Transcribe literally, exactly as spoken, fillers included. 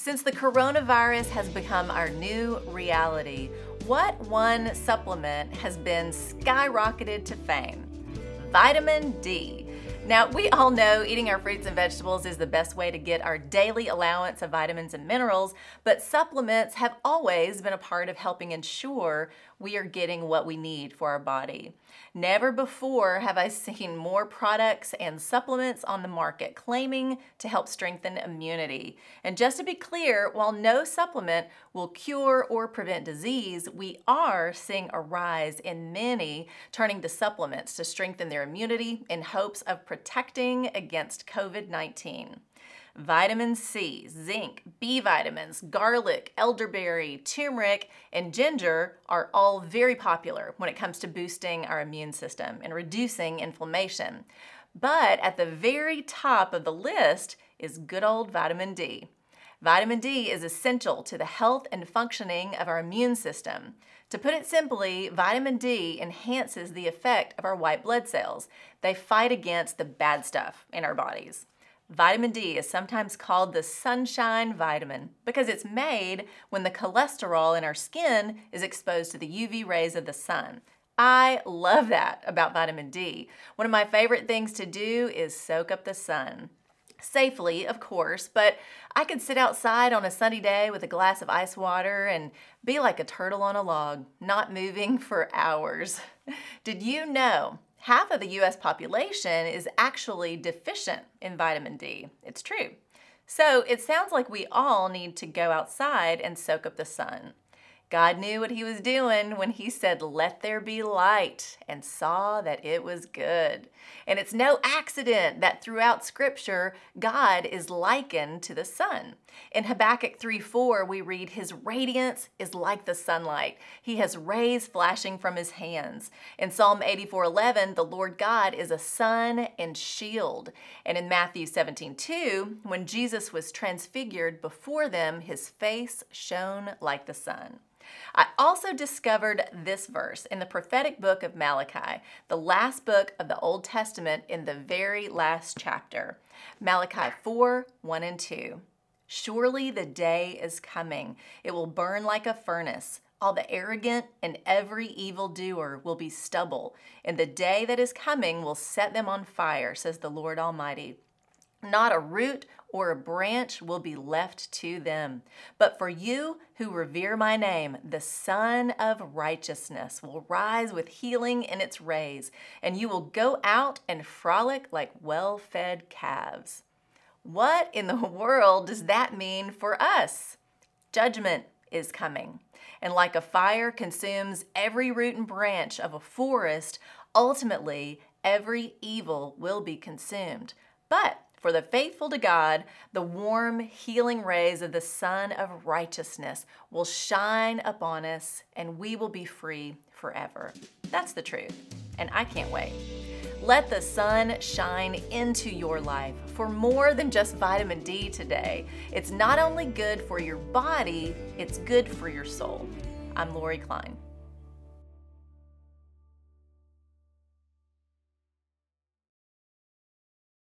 Since the coronavirus has become our new reality, what one supplement has been skyrocketed to fame? Vitamin D. Now, we all know eating our fruits and vegetables is the best way to get our daily allowance of vitamins and minerals, but supplements have always been a part of helping ensure we are getting what we need for our body. Never before have I seen more products and supplements on the market claiming to help strengthen immunity. And just to be clear, while no supplement will cure or prevent disease, we are seeing a rise in many turning to supplements to strengthen their immunity in hopes of protecting against COVID nineteen. Vitamin C, zinc, B vitamins, garlic, elderberry, turmeric, and ginger are all very popular when it comes to boosting our immune system and reducing inflammation. But at the very top of the list is good old vitamin D. Vitamin D is essential to the health and functioning of our immune system. To put it simply, vitamin D enhances the effect of our white blood cells. They fight against the bad stuff in our bodies. Vitamin D is sometimes called the sunshine vitamin because it's made when the cholesterol in our skin is exposed to the U V rays of the sun. I love that about vitamin D. One of my favorite things to do is soak up the sun. Safely, of course, but I could sit outside on a sunny day with a glass of ice water and be like a turtle on a log, not moving for hours. Did you know half of the U S population is actually deficient in vitamin D? It's true. So it sounds like we all need to go outside and soak up the sun. God knew what he was doing when he said, "Let there be light," and saw that it was good. And it's no accident that throughout Scripture, God is likened to the sun. In Habakkuk three four, we read, "His radiance is like the sunlight. He has rays flashing from his hands." In Psalm eighty-four eleven, the Lord God is a sun and shield. And in Matthew seventeen two, when Jesus was transfigured before them, his face shone like the sun. I also discovered this verse in the prophetic book of Malachi, the last book of the Old Testament in the very last chapter. Malachi four, one and two. "Surely the day is coming. It will burn like a furnace. All the arrogant and every evildoer will be stubble, and the day that is coming will set them on fire, says the Lord Almighty. Not a root or a branch will be left to them. But for you who revere my name, the Sun of Righteousness will rise with healing in its rays, and you will go out and frolic like well-fed calves." What in the world does that mean for us? Judgment is coming. And like a fire consumes every root and branch of a forest, ultimately every evil will be consumed. But for the faithful to God, the warm, healing rays of the Sun of Righteousness will shine upon us, and we will be free forever. That's the truth, and I can't wait. Let the sun shine into your life for more than just vitamin D today. It's not only good for your body, it's good for your soul. I'm Lori Klein.